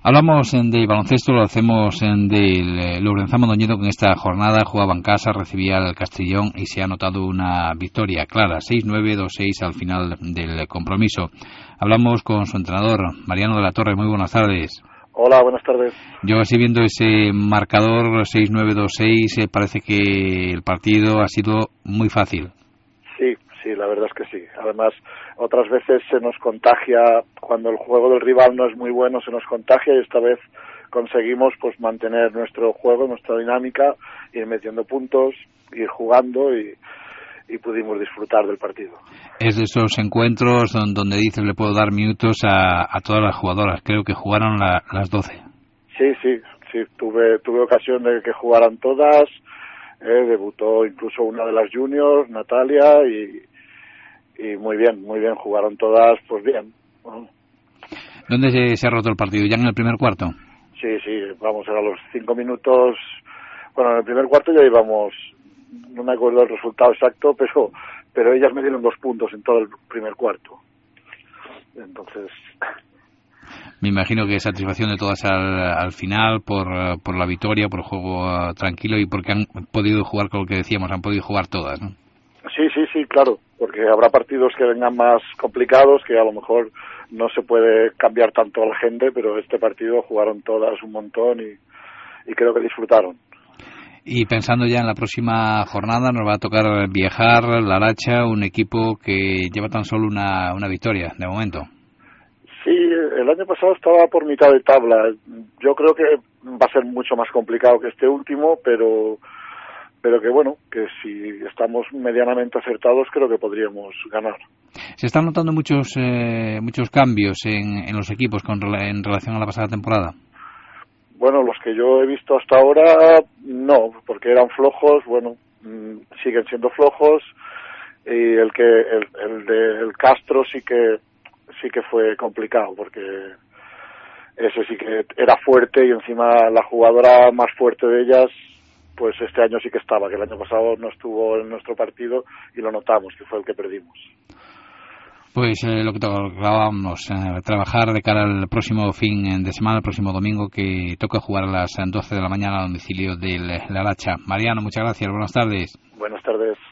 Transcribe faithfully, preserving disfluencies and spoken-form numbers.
Hablamos en de baloncesto, lo hacemos en del Lourenzamo Doñedo, que en esta jornada jugaba en casa, recibía al Castellón y se ha notado una victoria clara, seis nueve, dos seis al final del compromiso. Hablamos con su entrenador, Mariano de la Torre. Muy buenas tardes. Hola, buenas tardes. Yo así viendo ese marcador seis nueve, dos seis, eh, parece que el partido ha sido muy fácil. Sí, sí, la verdad es que sí. Además, otras veces se nos contagia, cuando el juego del rival no es muy bueno, se nos contagia, y esta vez conseguimos pues mantener nuestro juego, nuestra dinámica, ir metiendo puntos, ir jugando y, y pudimos disfrutar del partido. Es de esos encuentros donde, donde dices le puedo dar minutos a, a todas las jugadoras. Creo que jugaron la, las doce. Sí, sí, sí. Tuve, tuve ocasión de que jugaran todas. Eh, debutó incluso una de las juniors, Natalia, y, y muy bien, muy bien. Jugaron todas, pues bien. Bueno. ¿Dónde se, se ha roto el partido? ¿Ya en el primer cuarto? Sí, sí. Vamos, a los cinco minutos. Bueno, en el primer cuarto ya íbamos. No me acuerdo el resultado exacto, pero pero ellas me dieron dos puntos en todo el primer cuarto. Entonces, me imagino que satisfacción de todas al, al final por, por la victoria, por el juego uh, tranquilo y porque han podido jugar con lo que decíamos, han podido jugar todas, ¿no? Sí, sí, sí, claro, porque habrá partidos que vengan más complicados, que a lo mejor no se puede cambiar tanto a la gente, pero este partido jugaron todas un montón y, y creo que disfrutaron. Y pensando ya en la próxima jornada, nos va a tocar viajar la Laracha, un equipo que lleva tan solo una, una victoria de momento. Sí, el año pasado estaba por mitad de tabla. Yo creo que va a ser mucho más complicado que este último, pero pero que bueno, que si estamos medianamente acertados, creo que podríamos ganar. ¿Se están notando muchos eh, muchos cambios en, en los equipos con, en relación a la pasada temporada? Bueno, los que yo he visto hasta ahora, no, porque eran flojos, bueno, mmm, siguen siendo flojos, y el que el, el de el Castro sí que sí que fue complicado, porque ese sí que era fuerte, y encima la jugadora más fuerte de ellas, pues este año sí que estaba, que el año pasado no estuvo en nuestro partido y lo notamos, que fue el que perdimos. Pues eh, lo que tocábamos, eh, trabajar de cara al próximo fin de semana, el próximo domingo, que toca jugar a las doce de la mañana a domicilio del Laracha. Mariano, muchas gracias, buenas tardes. Buenas tardes.